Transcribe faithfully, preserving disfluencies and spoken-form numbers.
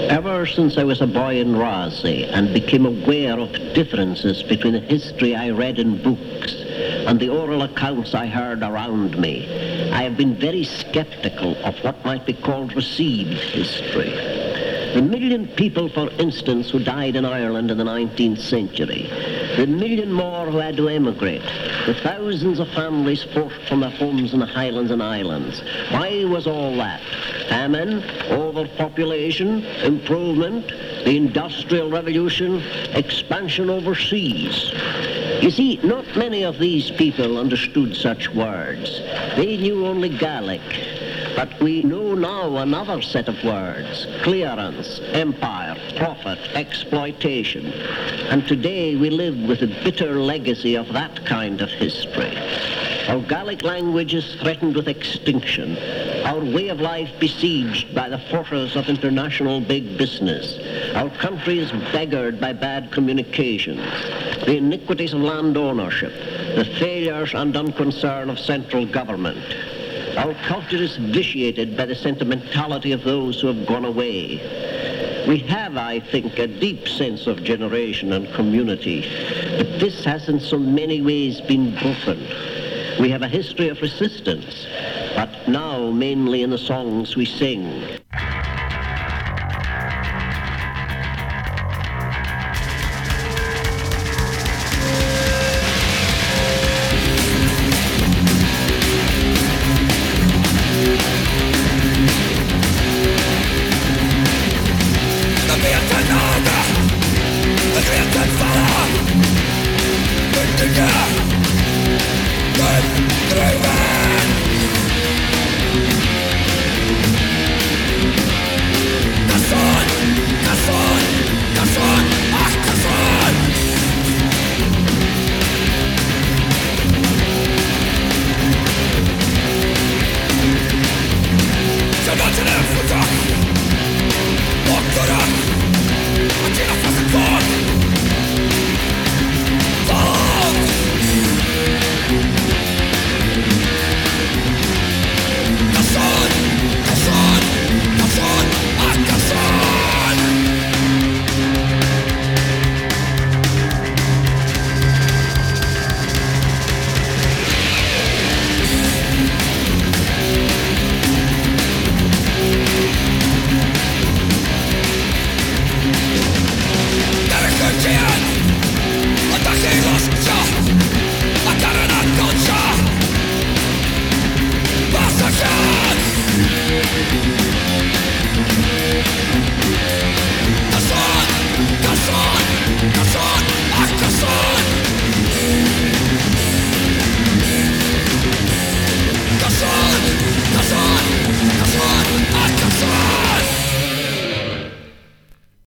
Ever since I was a boy in Rossy and became aware of differences between the history I read in books and the oral accounts I heard around me, I have been very skeptical of what might be called received history. The million people, for instance, who died in Ireland in the nineteenth century, the million more who had to emigrate, the thousands of families forced from their homes in the Highlands and Islands. Why was all that? Famine, overpopulation, improvement, the Industrial Revolution, expansion overseas. You see, not many of these people understood such words. They knew only Gaelic. But we know now another set of words: clearance, empire, profit, exploitation. And today we live with the bitter legacy of that kind of history. Our Gaelic language is threatened with extinction. Our way of life besieged by the forces of international big business. Our country is beggared by bad communications, the iniquities of land ownership, the failures and unconcern of central government. Our culture is vitiated by the sentimentality of those who have gone away. We have, I think, a deep sense of generation and community, but this has in so many ways been broken. We have a history of resistance, but now mainly in the songs we sing. Massacre!